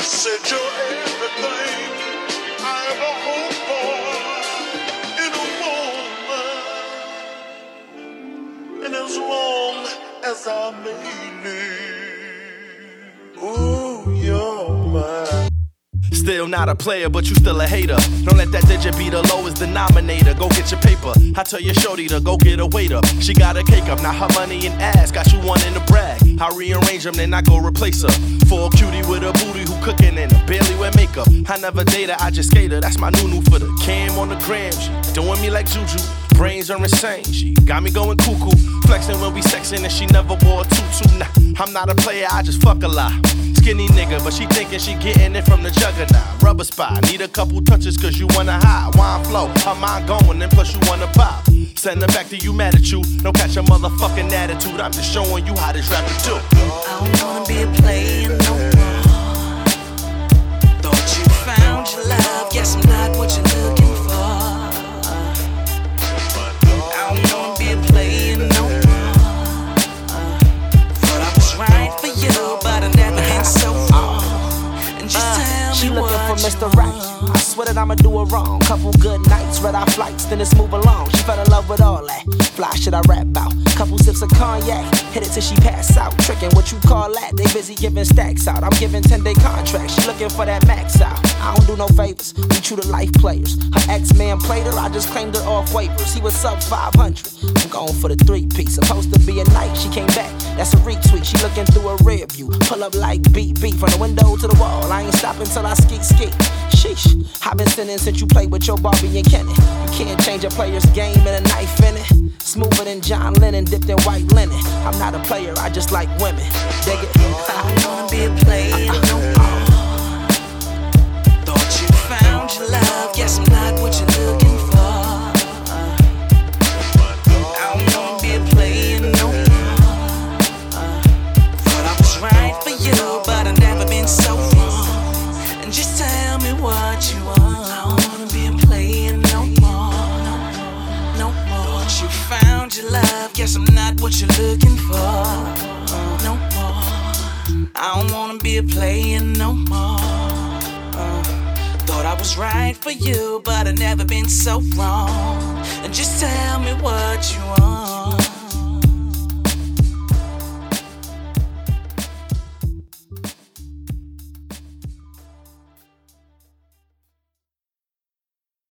said you're everything I ever hoped for in a woman, and as long as I may live, ooh, you're mine. Still not a player, but you still a hater. Don't let that digit be the lowest denominator. Go get your paper. I tell your shorty to go get a waiter. She got a cake up, now her money and ass got you wanting to brag. I rearrange them, then I go replace her. For a cutie with a booty who cooking and barely wear makeup. I never date her, I just skate her. That's my new for the cam on the gram. She doing me like Juju. Brains are insane. She got me going cuckoo. Flexing when we sexing and she never wore a tutu. Nah, I'm not a player, I just fuck a lot. Skinny nigga, but she thinking she getting it from the juggernaut. Rubber spot, need a couple touches cause you wanna hide. Wine flow, her mind going and plus you wanna pop. Send her back to you mad at you. Don't catch a motherfucking attitude. I'm just showing you how this rapper do. I don't wanna be a player no more. Thought you found your love, guess I'm not what you're looking for. I don't wanna be a player no more. Thought I was right for you, but I never been so wrong. And just tell she me looking what for you Mr. Right. I swear that I'ma do her wrong. Couple good nights, red eye flights, then it's move along. She fell in love with all that fly shit I rap about. Couple sips of cognac, hit it till she pass out. Tricking, what you call that? They busy giving stacks out. I'm giving 10-day contracts. She looking for that max out. I don't do no favors. We true to life players. Her ex-man played her. I just claimed her off waivers. He was sub 500. I'm going for the 3-piece. Supposed to be a night. She came back. That's a retweet. She looking through a rear view. Pull up like BB from the window to the wall. I ain't stopping till I ski. Sheesh. I've been sinning since you played with your Barbie and Kenny. You can't change a player's game in a knife in it. Smoother than John Lennon, dipped in white linen. I'm not a player, I just like women. Dig it? I don't wanna be a player no more. Thought you found your love, guess I'm not what you're looking for. I don't wanna be a player no more. Thought I was right for you, but I've never been so wrong. And just tell me what you want. I don't wanna be a player no more. No more. Thought you found your love, guess I'm not what you're looking for. No more. I don't wanna be a player no more. Thought I was right for you, but I've never been so wrong. And just tell me what you want.